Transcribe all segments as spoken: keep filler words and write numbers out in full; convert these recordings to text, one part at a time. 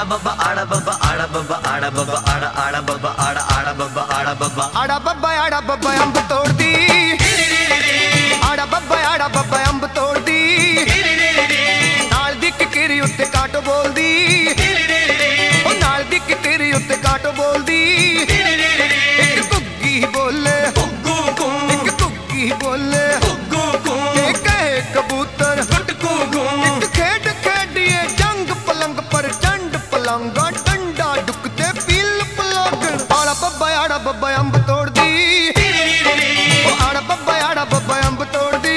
आड़ा बब्बा आड़ा बब्बा आड़ा बब्बा आड़ा बब्बा आड़ा आड़ा बब्बा आड़ा आड़ा बब्बा आड़ा बब्बा आड़ा बब्बा आड़ा बब्बा अंब तोड़ दी आड़ा बब्बा आड़ा बब्बा अंब तोड़ दी नाल दी किकरी उत्ते काटो बोल दी ओ नाल दी किकरी उत्ते काटो बोल दी एक कुग्गी बोले एक कुग्गी बोले एक कहे कबूतर एक खेड खेडिए जंग पलंग पर चंड पलंगा डंडा डुकते पील पलंग आड़ा बब्बा आड़ा बब्बा अंब तोड़ दी ओ आड़ा बब्बा आड़ा बब्बा अंब तोड़ दी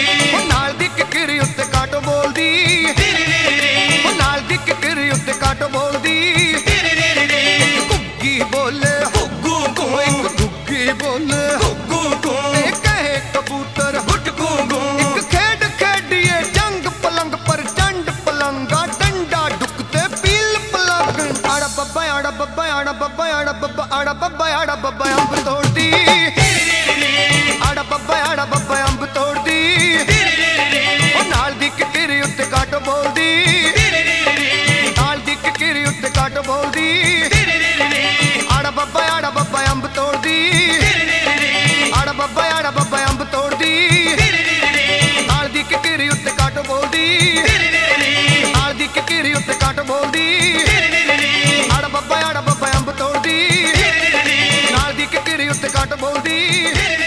काटो ਬੱਬਾ ਅੰਬ ਤੋੜਦੀ ਆੜਾ ਬੱਬਾ ਆੜਾ ਬੱਬਾ ਅੰਬ ਤੋੜਦੀ ਉਹ ਨਾਲ ਦੀ ਕਿਕਰੀ ਉੱਤੇ ਕੱਟ ਬੋਲਦੀ ਨਾਲ ਦੀ ਕਿਕਰੀ ਉੱਤੇ ਕੱਟ ਬੋਲਦੀ ਆੜਾ ਬੱਬਾ ਆੜਾ ਬੱਬਾ ਅੰਬ ਤੋੜਦੀ ਆੜਾ ਬੱਬਾ ਆੜਾ ਬੱਬਾ ਅੰਬ ਤੋੜਦੀ ਨਾਲ ਦੀ ਕਿਕਰੀ ਉੱਤੇ ਕੱਟ ਬੋਲਦੀ ਨਾਲ ਦੀ ਕਿਕਰੀ ਉੱਤੇ ਕੱਟ ਬੋਲਦੀ ਆੜਾ ਬੱਬਾ ਆੜਾ ਬੱਬਾ ਅੰਬ ਤੋੜਦੀ ਨਾਲ ਦੀ ਕਿਕਰੀ ਉੱਤੇ ਕੱਟ ਬੋਲਦੀ